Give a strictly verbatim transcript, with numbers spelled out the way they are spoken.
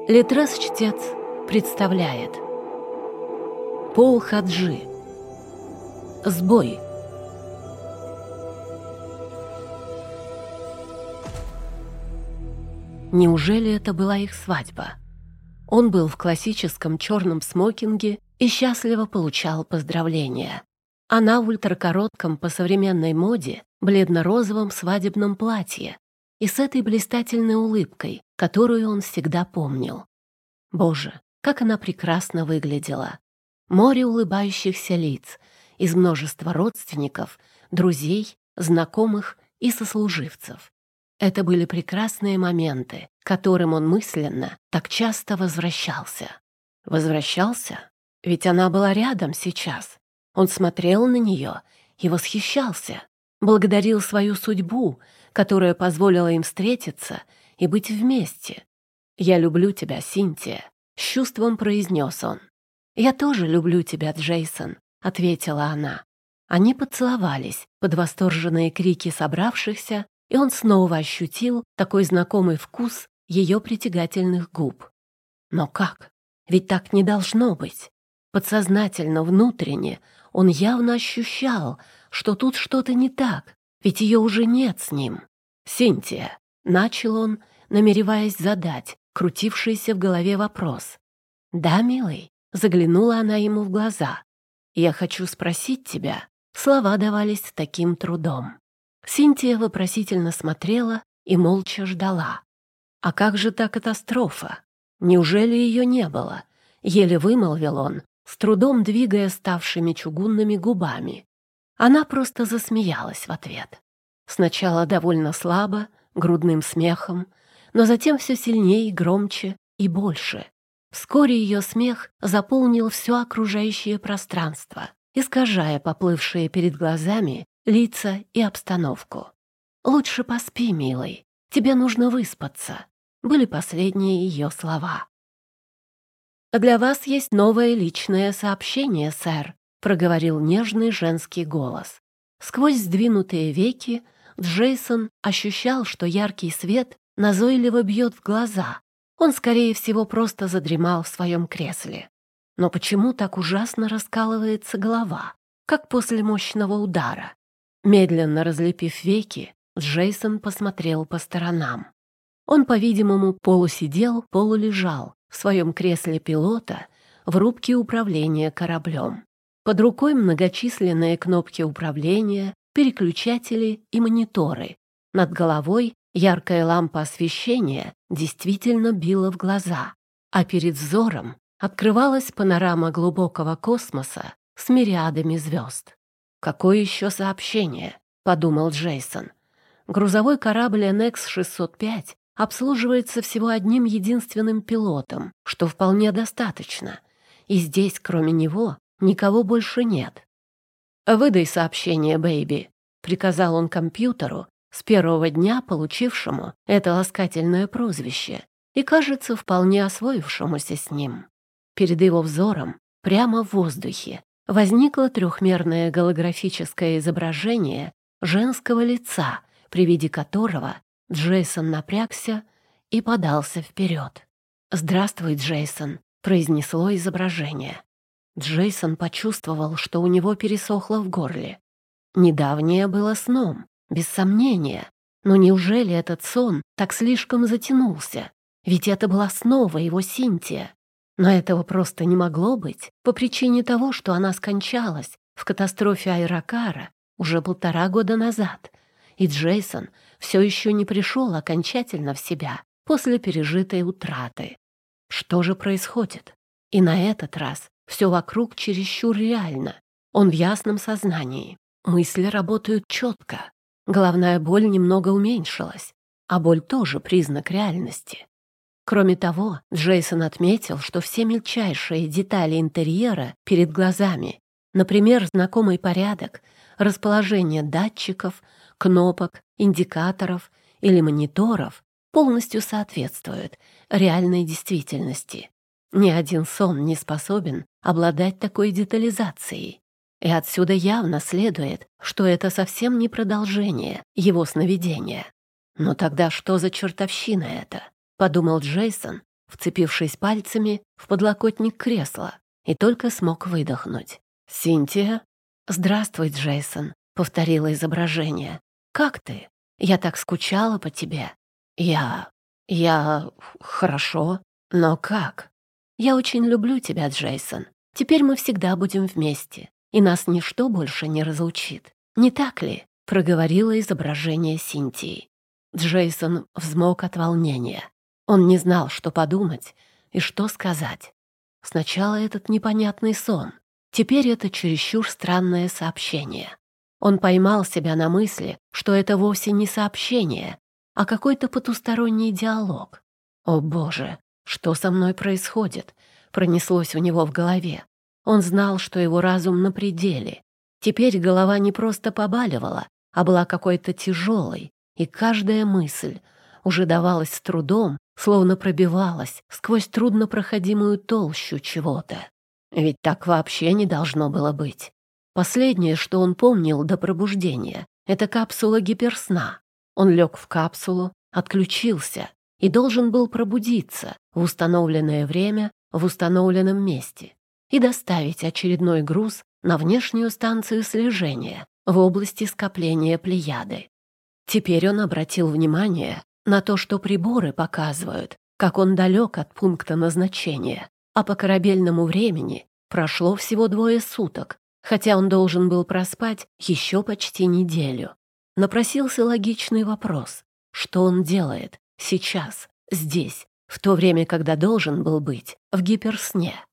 Литрес-чтец представляет Пол Хаджи. Сбой. Неужели это была их свадьба? Он был в классическом черном смокинге и счастливо получал поздравления. Она в ультракоротком по современной моде бледно-розовом свадебном платье и с этой блистательной улыбкой, которую он всегда помнил. Боже, как она прекрасно выглядела! Море улыбающихся лиц из множества родственников, друзей, знакомых и сослуживцев. Это были прекрасные моменты, к которым он мысленно так часто возвращался. Возвращался? Ведь она была рядом сейчас. Он смотрел на нее и восхищался, благодарил свою судьбу, которая позволила им встретиться и быть вместе. «Я люблю тебя, Синтия», — с чувством произнес он. «Я тоже люблю тебя, Джейсон», — ответила она. Они поцеловались под восторженные крики собравшихся, и он снова ощутил такой знакомый вкус ее притягательных губ. Но как? Ведь так не должно быть. Подсознательно, внутренне он явно ощущал, что тут что-то не так, ведь ее уже нет с ним. «Синтия», — начал он, намереваясь задать крутившийся в голове вопрос. «Да, милый», — заглянула она ему в глаза. «Я хочу спросить тебя». Слова давались с таким трудом. Синтия вопросительно смотрела и молча ждала. «А как же та катастрофа? Неужели ее не было?» Еле вымолвил он, с трудом двигая ставшими чугунными губами. Она просто засмеялась в ответ. Сначала довольно слабо, грудным смехом, но затем все сильнее и громче и больше. Вскоре ее смех заполнил все окружающее пространство, искажая поплывшие перед глазами лица и обстановку. «Лучше поспи, милый, тебе нужно выспаться», были последние ее слова. «Для вас есть новое личное сообщение, сэр», проговорил нежный женский голос. Сквозь сдвинутые веки Джейсон ощущал, что яркий свет назойливо бьет в глаза. Он, скорее всего, просто задремал в своем кресле. Но почему так ужасно раскалывается голова, как после мощного удара? Медленно разлепив веки, Джейсон посмотрел по сторонам. Он, по-видимому, полусидел, полулежал в своем кресле пилота в рубке управления кораблем. Под рукой многочисленные кнопки управления, переключатели и мониторы. Над головой яркая лампа освещения действительно била в глаза, а перед взором открывалась панорама глубокого космоса с мириадами звезд. «Какое еще сообщение?» — подумал Джейсон. Грузовой корабль эн икс шестьсот пять обслуживается всего одним единственным пилотом, что вполне достаточно, и здесь, кроме него, никого больше нет. «Выдай сообщение, бэйби», — приказал он компьютеру, с первого дня получившему это ласкательное прозвище и, кажется, вполне освоившемуся с ним. Перед его взором, прямо в воздухе, возникло трехмерное голографическое изображение женского лица, при виде которого Джейсон напрягся и подался вперед. «Здравствуй, Джейсон», — произнесло изображение. Джейсон почувствовал, что у него пересохло в горле. Недавнее было сном, без сомнения. Но неужели этот сон так слишком затянулся? Ведь это была снова его Синтия. Но этого просто не могло быть по причине того, что она скончалась в катастрофе аэрокара уже полтора года назад, и Джейсон все еще не пришел окончательно в себя после пережитой утраты. Что же происходит? И на этот раз все вокруг чересчур реально. Он в ясном сознании. Мысли работают четко. Головная боль немного уменьшилась, а боль тоже признак реальности. Кроме того, Джейсон отметил, что все мельчайшие детали интерьера перед глазами, например, знакомый порядок, расположение датчиков, кнопок, индикаторов или мониторов, полностью соответствуют реальной действительности. Ни один сон не способен обладать такой детализацией. И отсюда явно следует, что это совсем не продолжение его сновидения. Но тогда что за чертовщина это? Подумал Джейсон вцепившись пальцами в подлокотник кресла, и только смог выдохнуть. «Синтия?» «Здравствуй, Джейсон», — повторило изображение. «Как ты? Я так скучала по тебе». «Я... я... хорошо. Но как?» «Я очень люблю тебя, Джейсон. Теперь мы всегда будем вместе, и нас ничто больше не разлучит. Не так ли?» — проговорило изображение Синтии. Джейсон взмок от волнения. Он не знал, что подумать и что сказать. Сначала этот непонятный сон, теперь это чересчур странное сообщение. Он поймал себя на мысли, что это вовсе не сообщение, а какой-то потусторонний диалог. «О, Боже, что со мной происходит?» — пронеслось у него в голове. Он знал, что его разум на пределе. Теперь голова не просто побаливала, а была какой-то тяжелой, и каждая мысль уже давалась с трудом, словно пробивалась сквозь труднопроходимую толщу чего-то. Ведь так вообще не должно было быть. Последнее, что он помнил до пробуждения, это капсула гиперсна. Он лег в капсулу, отключился и должен был пробудиться в установленное время в установленном месте и доставить очередной груз на внешнюю станцию слежения в области скопления Плеяды. Теперь он обратил внимание на то, что приборы показывают, как он далек от пункта назначения, а по корабельному времени прошло всего двое суток, хотя он должен был проспать еще почти неделю. Напросился логичный вопрос: что он делает сейчас, здесь, в то время, когда должен был быть в гиперсне?